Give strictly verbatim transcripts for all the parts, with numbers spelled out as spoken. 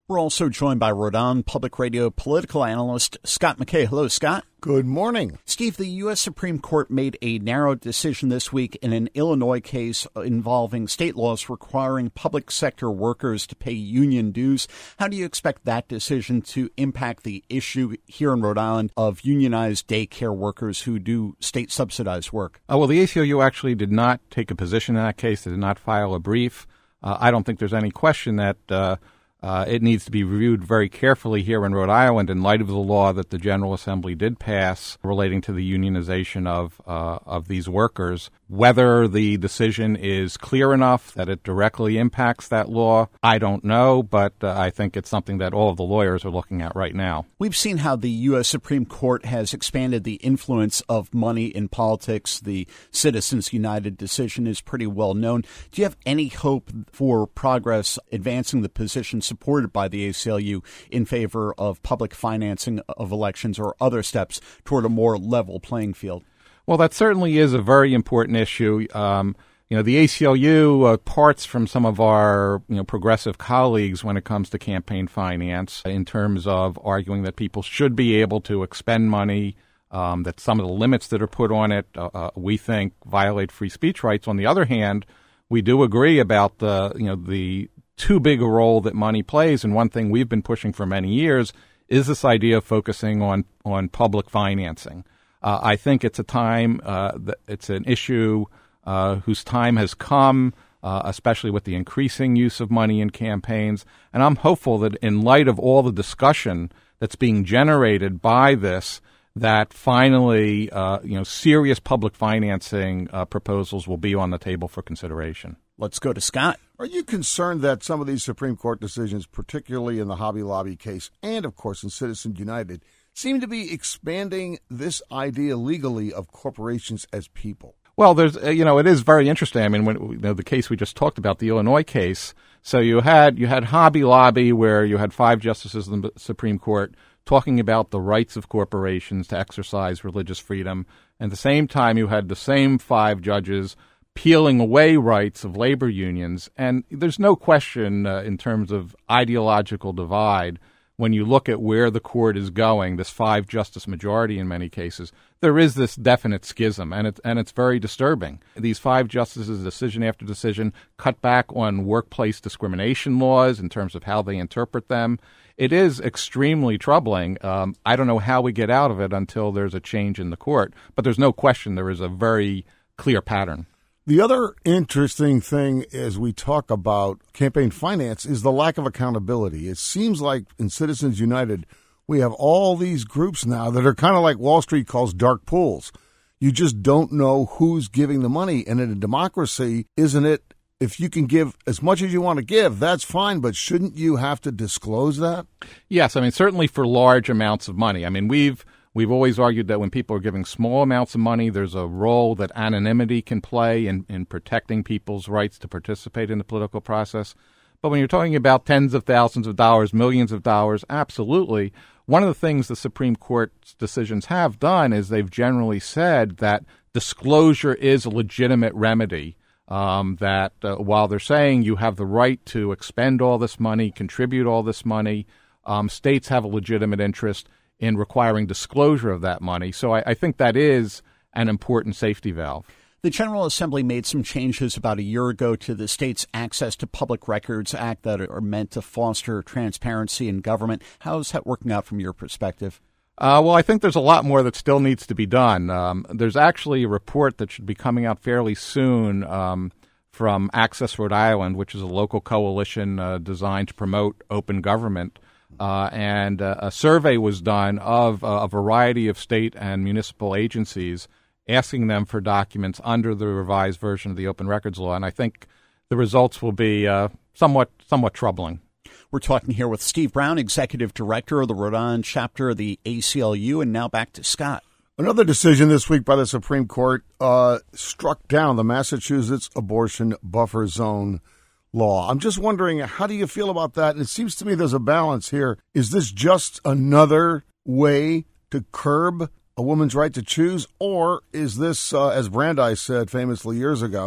We're also joined by Rhode Island Public Radio political analyst Scott McKay. Hello, Scott. Good morning. Steve, the U S Supreme Court made a narrow decision this week in an Illinois case involving state laws requiring public sector workers to pay union dues. How do you expect that decision to impact the issue here in Rhode Island of unionized daycare workers who do state-subsidized work? Uh, well, the A C L U actually did not take a position in that case. They did not file a brief. Uh, I don't think there's any question that uh, Uh, it needs to be reviewed very carefully here in Rhode Island in light of the law that the General Assembly did pass relating to the unionization of uh, of these workers. Whether the decision is clear enough that it directly impacts that law, I don't know, but uh, I think it's something that all of the lawyers are looking at right now. We've seen how the U S Supreme Court has expanded the influence of money in politics. The Citizens United decision is pretty well known. Do you have any hope for progress advancing the position supported by the A C L U in favor of public financing of elections or other steps toward a more level playing field? Well, that certainly is a very important issue. Um, you know, the A C L U uh, parts from some of our, you know, progressive colleagues when it comes to campaign finance in terms of arguing that people should be able to expend money, um, that some of the limits that are put on it, uh, uh, we think violate free speech rights. On the other hand, we do agree about the, you know, the too big a role that money plays. And one thing we've been pushing for many years is this idea of focusing on, on public financing. Uh, I think it's a time, uh, that it's an issue uh, whose time has come, uh, especially with the increasing use of money in campaigns. And I'm hopeful that in light of all the discussion that's being generated by this, that finally, uh, you know, serious public financing uh, proposals will be on the table for consideration. Let's go to Scott. Are you concerned that some of these Supreme Court decisions, particularly in the Hobby Lobby case and, of course, in Citizens United, seem to be expanding this idea legally of corporations as people? Well, there's, uh, you know, it is very interesting. I mean, when you know, the case we just talked about, the Illinois case. So you had you had Hobby Lobby, where you had five justices in the Supreme Court talking about the rights of corporations to exercise religious freedom. And at the same time, you had the same five judges peeling away rights of labor unions. And there's no question uh, in terms of ideological divide, when you look at where the court is going, this five-justice majority in many cases, there is this definite schism, and it's, and it's very disturbing. These five justices, decision after decision, cut back on workplace discrimination laws in terms of how they interpret them. It is extremely troubling. Um, I don't know how we get out of it until there's a change in the court, but there's no question there is a very clear pattern. The other interesting thing as we talk about campaign finance is the lack of accountability. It seems like in Citizens United, we have all these groups now that are kind of like Wall Street calls dark pools. You just don't know who's giving the money. And in a democracy, isn't it, if you can give as much as you want to give, that's fine, but shouldn't you have to disclose that? Yes, I mean, certainly for large amounts of money. I mean, we've We've always argued that when people are giving small amounts of money, there's a role that anonymity can play in, in protecting people's rights to participate in the political process. But when you're talking about tens of thousands of dollars, millions of dollars, absolutely. One of the things the Supreme Court's decisions have done is they've generally said that disclosure is a legitimate remedy, um, that uh, while they're saying you have the right to expend all this money, contribute all this money, um, states have a legitimate interest in requiring disclosure of that money. So I, I think that is an important safety valve. The General Assembly made some changes about a year ago to the state's Access to Public Records Act that are meant to foster transparency in government. How is that working out from your perspective? Uh, well, I think there's a lot more that still needs to be done. Um, there's actually a report that should be coming out fairly soon um, from Access Rhode Island, which is a local coalition uh, designed to promote open government. Uh, and uh, a survey was done of uh, a variety of state and municipal agencies, asking them for documents under the revised version of the Open Records Law. And I think the results will be uh, somewhat somewhat troubling. We're talking here with Steve Brown, Executive Director of the Rhode Island chapter of the A C L U. And now back to Scott. Another decision this week by the Supreme Court uh, struck down the Massachusetts abortion buffer zone law. I'm just wondering, how do you feel about that? And it seems to me there's a balance here. Is this just another way to curb a woman's right to choose? Or is this, uh, as Brandeis said famously years ago,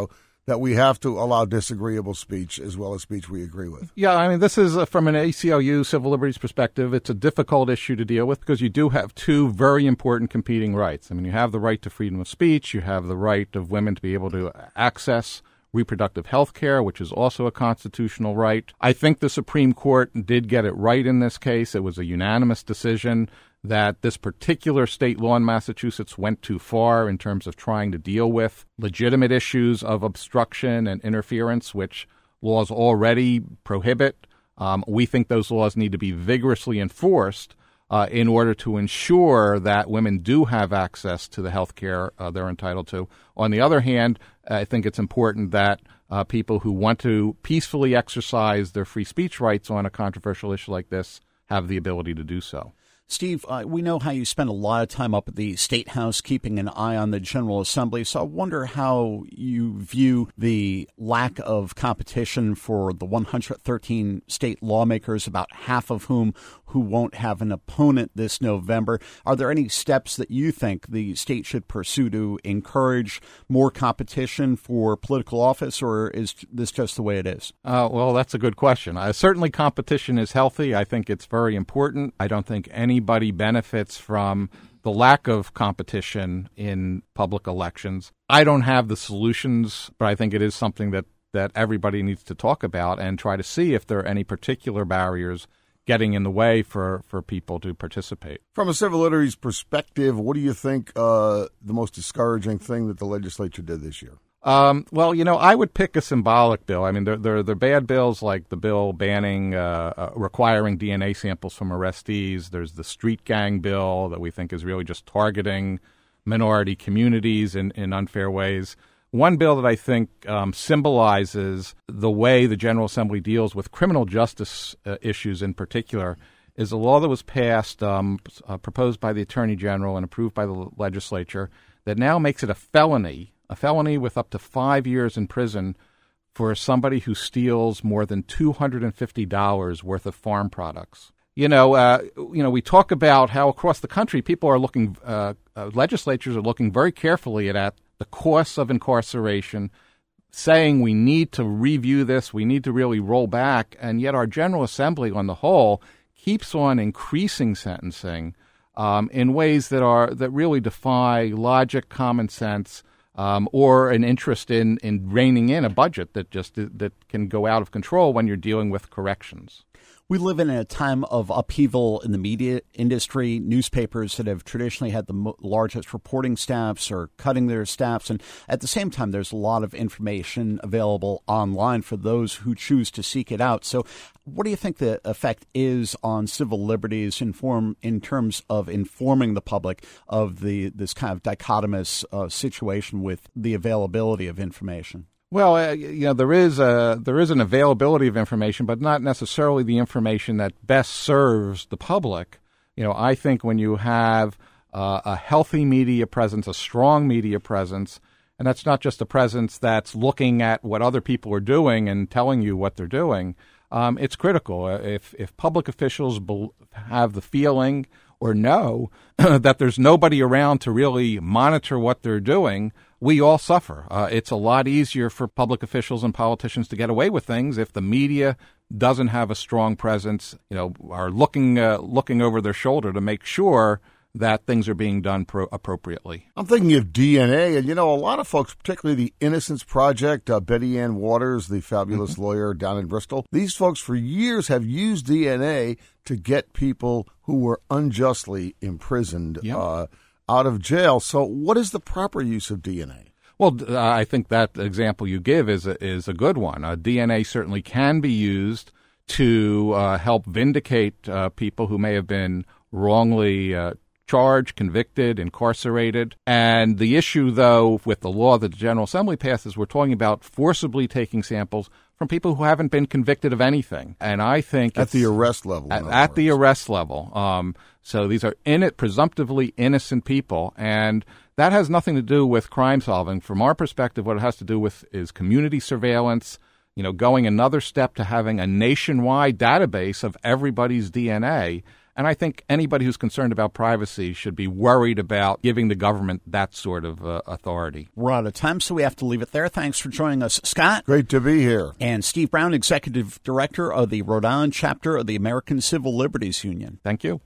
that we have to allow disagreeable speech as well as speech we agree with? Yeah, I mean, this is, uh, from an A C L U civil liberties perspective, it's a difficult issue to deal with because you do have two very important competing rights. I mean, you have the right to freedom of speech. You have the right of women to be able to access reproductive health care, which is also a constitutional right. I think the Supreme Court did get it right in this case. It was a unanimous decision that this particular state law in Massachusetts went too far in terms of trying to deal with legitimate issues of obstruction and interference, which laws already prohibit. Um, we think those laws need to be vigorously enforced uh, in order to ensure that women do have access to the health care uh, they're entitled to. On the other hand, I think it's important that uh, people who want to peacefully exercise their free speech rights on a controversial issue like this have the ability to do so. Steve, uh, we know how you spend a lot of time up at the State House keeping an eye on the General Assembly, so I wonder how you view the lack of competition for the one hundred thirteen state lawmakers, about half of whom who won't have an opponent this November. Are there any steps that you think the state should pursue to encourage more competition for political office, or is this just the way it is? Uh, well, that's a good question. Uh, certainly competition is healthy. I think it's very important. I don't think anybody benefits from the lack of competition in public elections. I don't have the solutions, but I think it is something that, that everybody needs to talk about and try to see if there are any particular barriers getting in the way for, for people to participate. From a civil liberties perspective, what do you think uh, the most discouraging thing that the legislature did this year? Um, well, you know, I would pick a symbolic bill. I mean, there, there, there are bad bills like the bill banning, uh, uh, requiring D N A samples from arrestees. There's the street gang bill that we think is really just targeting minority communities in, in unfair ways. One bill that I think um, symbolizes the way the General Assembly deals with criminal justice uh, issues in particular is a law that was passed, um, uh, proposed by the Attorney General and approved by the legislature, that now makes it a felony, a felony with up to five years in prison for somebody who steals more than two hundred fifty dollars worth of farm products. You know, uh, you know, we talk about how across the country people are looking, uh, uh, legislatures are looking very carefully at, at the costs of incarceration, saying we need to review this, we need to really roll back, and yet our General Assembly on the whole keeps on increasing sentencing um, in ways that are that really defy logic, common sense, um, or an interest in, in reining in a budget that just that can go out of control when you're dealing with corrections. We live in a time of upheaval in the media industry. Newspapers that have traditionally had the mo- largest reporting staffs are cutting their staffs. And at the same time, there's a lot of information available online for those who choose to seek it out. So what do you think the effect is on civil liberties in, form, in terms of informing the public of the this kind of dichotomous uh, situation with the availability of information? Well, uh, you know, there is a there is an availability of information, but not necessarily the information that best serves the public. You know, I think when you have uh, a healthy media presence, a strong media presence, and that's not just a presence that's looking at what other people are doing and telling you what they're doing, um, it's critical. If if public officials be- have the feeling or know that there's nobody around to really monitor what they're doing, we all suffer. Uh, it's a lot easier for public officials and politicians to get away with things if the media doesn't have a strong presence, you know, are looking uh, looking over their shoulder to make sure that things are being done pro- appropriately. I'm thinking of D N A, and, you know, a lot of folks, particularly the Innocence Project, uh, Betty Ann Waters, the fabulous mm-hmm. lawyer down in Bristol, these folks for years have used D N A to get people who were unjustly imprisoned yep. uh, out of jail. So what is the proper use of D N A? Well, uh, I think that example you give is a, is a good one. Uh, D N A certainly can be used to uh, help vindicate uh, people who may have been wrongly uh, charged, convicted, incarcerated. And the issue, though, with the law that the General Assembly passes, we're talking about forcibly taking samples from people who haven't been convicted of anything. And I think at the arrest level. At, at the arrest level. Um, so these are in it, presumptively innocent people. And that has nothing to do with crime solving. From our perspective, what it has to do with is community surveillance, you know, going another step to having a nationwide database of everybody's D N A. And I think anybody who's concerned about privacy should be worried about giving the government that sort of uh, authority. We're out of time, so we have to leave it there. Thanks for joining us, Scott. Great to be here. And Steve Brown, Executive Director of the Rhode Island chapter of the American Civil Liberties Union. Thank you.